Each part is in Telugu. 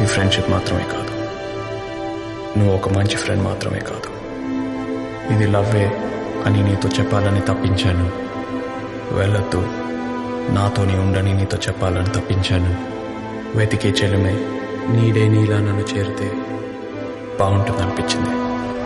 ఫ్రెండ్షిప్ మాత్రమే కాదు, నువ్వు ఒక మంచి ఫ్రెండ్ మాత్రమే కాదు. ఇది లవ్వే అని నీతో చెప్పాలని తప్పించాను. వెళ్ళొద్దు, నాతోని ఉండని నీతో చెప్పాలని తప్పించాను. వెతికే చెలుమే నీడే నీలా నన్ను చేరితే బాగుంటుందనిపించింది.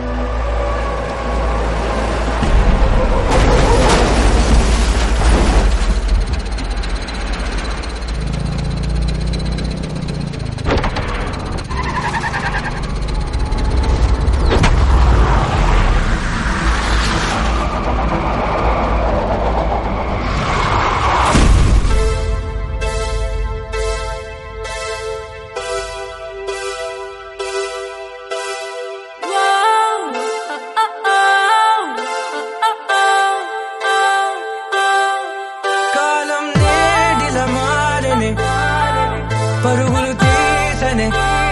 పరుగులు తీసనే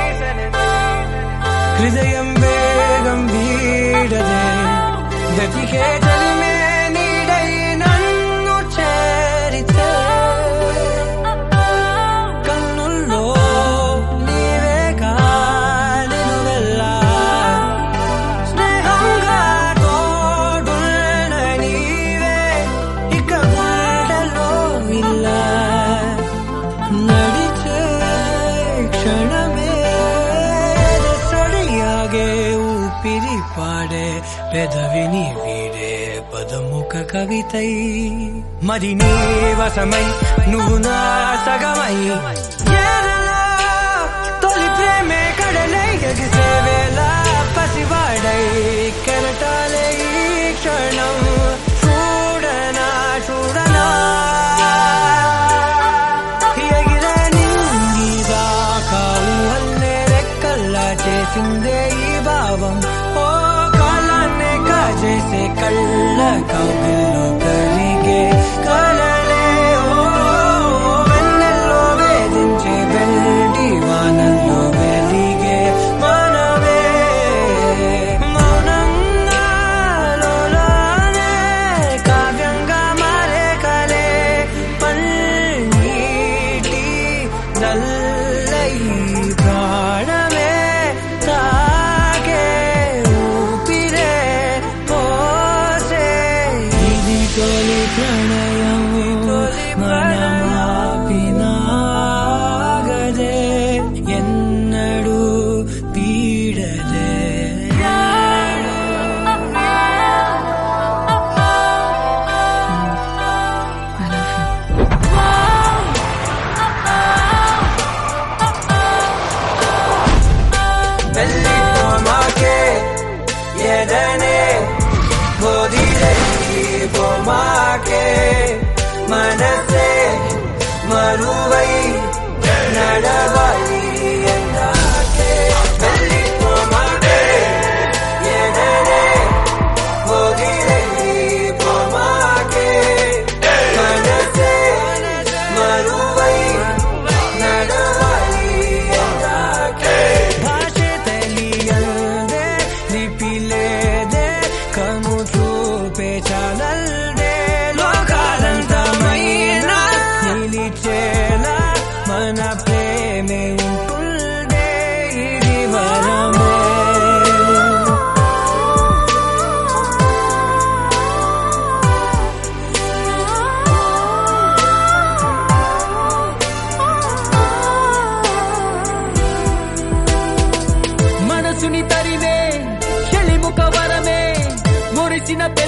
హృదయం వేగం వీడదే, గతికే చలిమే నీడై నన్ను చేరితే, కన్నుల్లో నీవే కాలిను వెళ్ళా, స్నేహంగా తోడున్న నీవే ఇక గుండెలో విల్లా, క్షణమే సడియాగే ఊపిరి పాడే పెదవిని వీడే పదముఖ కవితై, మరి నీ వశమై నువ్వు నా సగమై, తొలి ప్రేమే కడలై ఎగిసే వేళ పసివాడై కెరటాలే ఈ క్షణం చూడనా చూడనా, చేసిందే ఈ భావం, ఓ కాలాన్నే కాజేసే కళ్ళ కౌగిల్లో కలిగే కలలే, ఓ వెన్నెల్లో వేధించే వెండి వానల్లో వెలిగే మనమే, మౌనంగా లోలానే కావ్యంగా మారే కలే, పన్నీటి నల్లై ప్రాణమే తాగే ఊపిరే పోసే, ఇది తొలి ప్రణయం మనమాపినాగదే, ఎన్నడూ పీడదే. వెళ్ళిపోమాకే ఎదనే వదిలేపోమాకే, మనసే మరువై నడవాలి ఎందాకే, వెళ్ళిపోమాకే ఎదనే వదిలేపోమాకే, మనసే మరువై నడవాలి ఎందాకే, కను చూపే చాలల్దే లోకాలంతమైనా నిలిచేలా మన ప్రేమే ఉంటుందే, ఇది వరమే. మనసుని తరిమే చెలిముఖ వరమే, మురిసిన